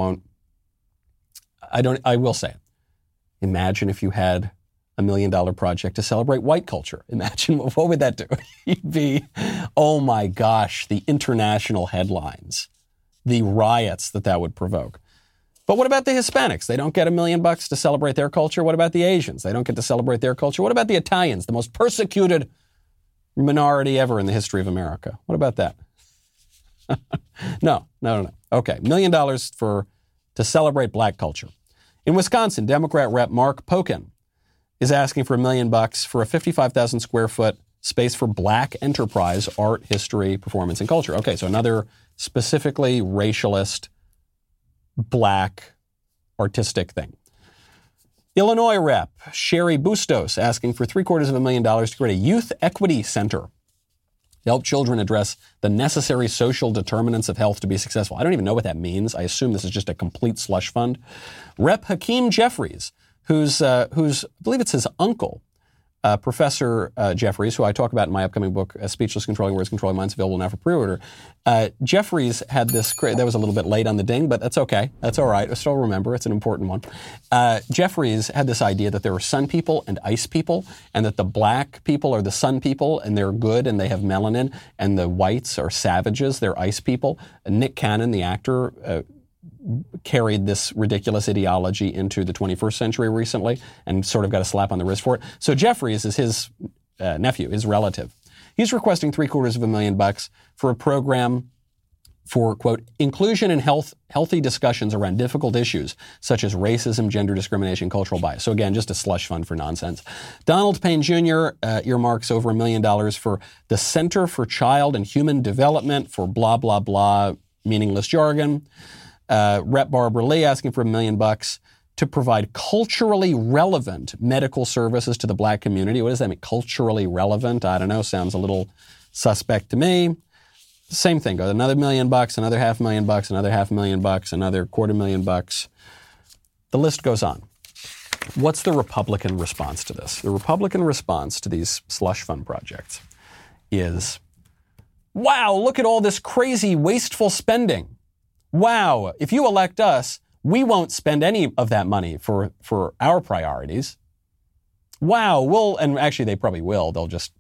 will say it. Imagine if you had $1 million project to celebrate white culture. Imagine what would that do? You'd be, oh my gosh, the international headlines, the riots that would provoke. But what about the Hispanics? They don't get $1 million to celebrate their culture. What about the Asians? They don't get to celebrate their culture. What about the Italians, the most persecuted minority ever in the history of America? What about that? No. Okay, $1 million to celebrate Black culture. In Wisconsin, Democrat Rep. Mark Pocan is asking for $1 million for a 55,000 square foot space for Black enterprise, art, history, performance, and culture. Okay, so another specifically racialist, Black artistic thing. Illinois Rep. Sherry Bustos asking for $750,000 to create a youth equity center to help children address the necessary social determinants of health to be successful. I don't even know what that means. I assume this is just a complete slush fund. Rep. Hakeem Jeffries, who's I believe it's his uncle, Professor Jeffries, who I talk about in my upcoming book, Speechless Controlling Words, Controlling Minds, available now for pre-order. Jeffries had this, that was a little bit late on the ding, but that's okay. That's all right. I still remember. It's an important one. Jeffries had this idea that there are sun people and ice people, and that the Black people are the sun people, and they're good, and they have melanin, and the whites are savages, they're ice people. Nick Cannon, the actor, carried this ridiculous ideology into the 21st century recently and sort of got a slap on the wrist for it. So Jeffries is his nephew, his relative. He's requesting $750,000 for a program for, quote, inclusion and healthy discussions around difficult issues such as racism, gender discrimination, cultural bias. So again, just a slush fund for nonsense. Donald Payne Jr. Earmarks over $1 million for the Center for Child and Human Development for blah, blah, blah, meaningless jargon. Rep. Barbara Lee asking for $1 million to provide culturally relevant medical services to the Black community. What does that mean? Culturally relevant? I don't know. Sounds a little suspect to me. Same thing. Go another $1 million, another $500,000, another $500,000, another $250,000. The list goes on. What's the Republican response to this? The Republican response to these slush fund projects is, wow, look at all this crazy, wasteful spending. Wow, if you elect us, we won't spend any of that money for our priorities. Wow, and actually they probably will. They'll just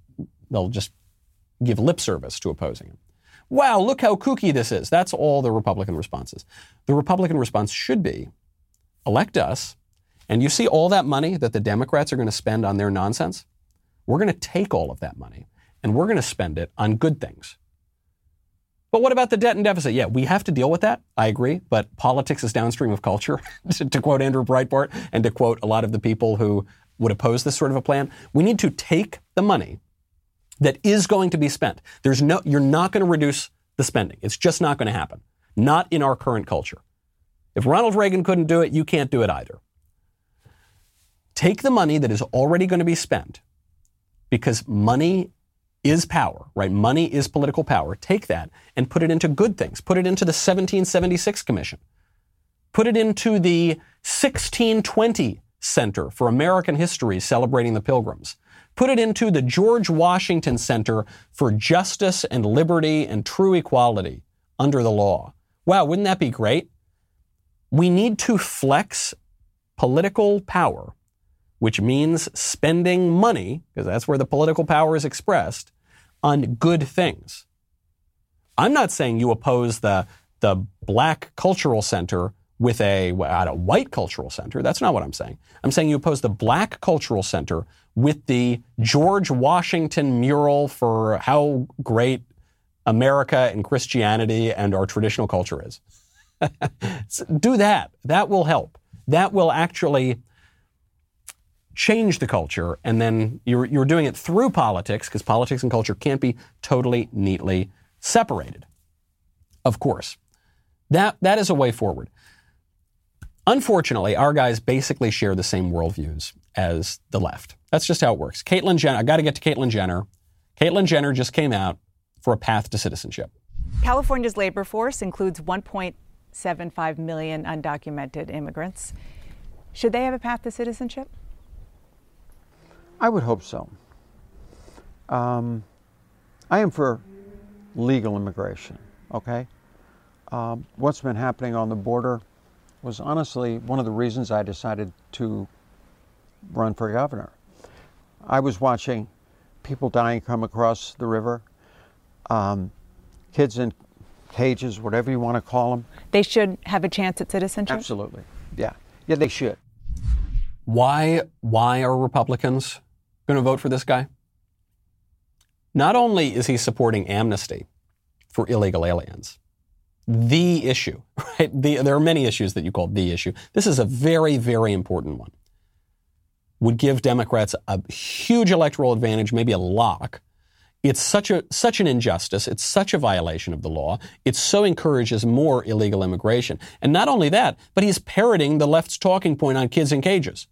give lip service to opposing him. Wow, look how kooky this is. That's all the Republican responses. The Republican response should be, elect us, and you see all that money that the Democrats are going to spend on their nonsense? We're going to take all of that money, and we're going to spend it on good things. But what about the debt and deficit? Yeah, we have to deal with that. I agree. But politics is downstream of culture, to quote Andrew Breitbart and to quote a lot of the people who would oppose this sort of a plan. We need to take the money that is going to be spent. You're not going to reduce the spending. It's just not going to happen. Not in our current culture. If Ronald Reagan couldn't do it, you can't do it either. Take the money that is already going to be spent, because money is power, right? Money is political power. Take that and put it into good things. Put it into the 1776 Commission. Put it into the 1620 Center for American History celebrating the Pilgrims. Put it into the George Washington Center for Justice and Liberty and True Equality under the law. Wow, wouldn't that be great? We need to flex political power, which means spending money, because that's where the political power is expressed, on good things. I'm not saying you oppose the black cultural center with a white cultural center. That's not what I'm saying. I'm saying you oppose the black cultural center with the George Washington mural for how great America and Christianity and our traditional culture is. Do that. That will help. That will actually change the culture, and then you're doing it through politics, because politics and culture can't be totally neatly separated. Of course. That is a way forward. Unfortunately, our guys basically share the same worldviews as the left. That's just how it works. Caitlyn Jenner, I got to get to Caitlyn Jenner. Caitlyn Jenner just came out for a path to citizenship.
California's labor force includes 1.75 million undocumented immigrants. Should they have a path to citizenship?
I would hope so. I am for legal immigration, okay? What's been happening on the border was honestly one of the reasons I decided to run for governor. I was watching people dying come across the river, kids in cages, whatever you want to call them.
They should have a chance at citizenship?
Absolutely, yeah. Yeah, they should.
Why are Republicans going to vote for this guy? Not only is he supporting amnesty for illegal aliens, the issue, right? There are many issues that you call the issue. This is a very, very important one. Would give Democrats a huge electoral advantage, maybe a lock. It's such an injustice. It's such a violation of the law. It so encourages more illegal immigration. And not only that, but he's parroting the left's talking point on kids in cages.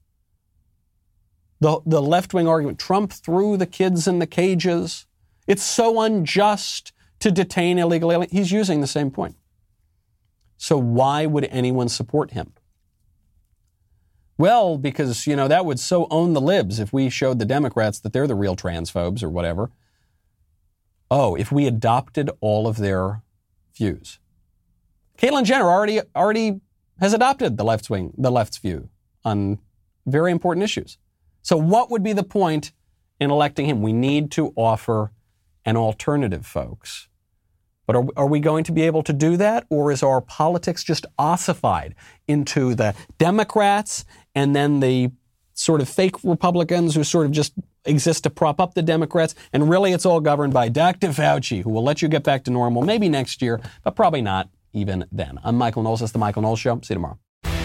The left-wing argument, Trump threw the kids in the cages. It's so unjust to detain illegal aliens. He's using the same point. So why would anyone support him? Well, because, that would so own the libs if we showed the Democrats that they're the real transphobes or whatever. Oh, if we adopted all of their views. Caitlyn Jenner already has adopted the left's view on very important issues. So what would be the point in electing him? We need to offer an alternative, folks. But are we going to be able to do that? Or is our politics just ossified into the Democrats and then the sort of fake Republicans who sort of just exist to prop up the Democrats? And really it's all governed by Dr. Fauci, who will let you get back to normal maybe next year, but probably not even then. I'm Michael Knowles. That's The Michael Knowles Show. See you tomorrow.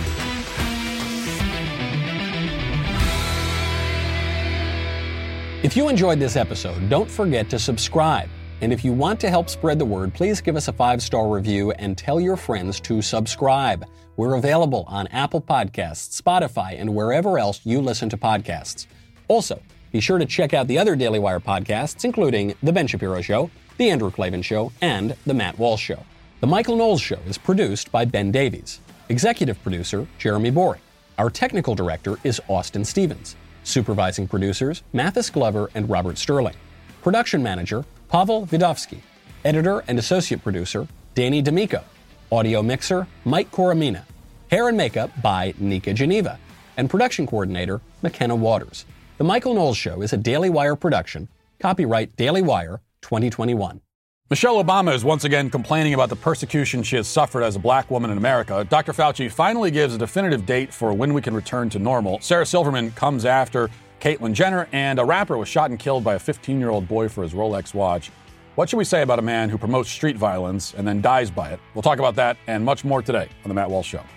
If you enjoyed this episode, don't forget to subscribe. And if you want to help spread the word, please give us a 5-star review and tell your friends to subscribe. We're available on Apple Podcasts, Spotify, and wherever else you listen to podcasts. Also, be sure to check out the other Daily Wire podcasts, including The Ben Shapiro Show, The Andrew Klavan Show, and The Matt Walsh Show. The Michael Knowles Show is produced by Ben Davies. Executive producer, Jeremy Boring. Our technical director is Austin Stevens. Supervising producers, Mathis Glover and Robert Sterling. Production manager, Pavel Vidovsky. Editor and associate producer, Danny D'Amico. Audio mixer, Mike Coromina. Hair and makeup by Nika Geneva. And production coordinator, McKenna Waters. The Michael Knowles Show is a Daily Wire production. Copyright Daily Wire 2021.
Michelle Obama is once again complaining about the persecution she has suffered as a black woman in America. Dr. Fauci finally gives a definitive date for when we can return to normal. Sarah Silverman comes after Caitlyn Jenner, and a rapper was shot and killed by a 15-year-old boy for his Rolex watch. What should we say about a man who promotes street violence and then dies by it? We'll talk about that and much more today on The Matt Walsh Show.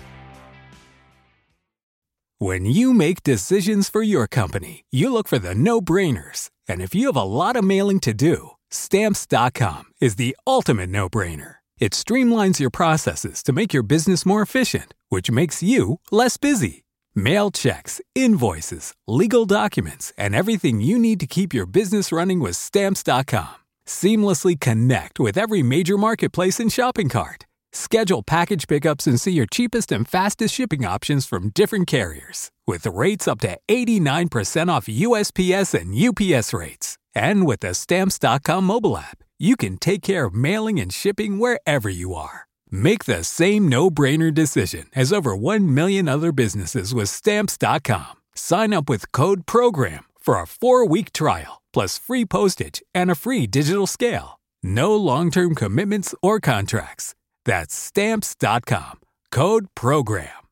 When you make decisions for your company, you look for the no-brainers. And if you have a lot of mailing to do, Stamps.com is the ultimate no-brainer. It streamlines your processes to make your business more efficient, which makes you less busy. Mail checks, invoices, legal documents, and everything you need to keep your business running with Stamps.com. Seamlessly connect with every major marketplace and shopping cart. Schedule package pickups and see your cheapest and fastest shipping options from different carriers, with rates up to 89% off USPS and UPS rates. And with the Stamps.com mobile app, you can take care of mailing and shipping wherever you are. Make the same no-brainer decision as over 1 million other businesses with Stamps.com. Sign up with code PROGRAM for a 4-week trial, plus free postage and a free digital scale. No long-term commitments or contracts. That's Stamps.com. Code PROGRAM.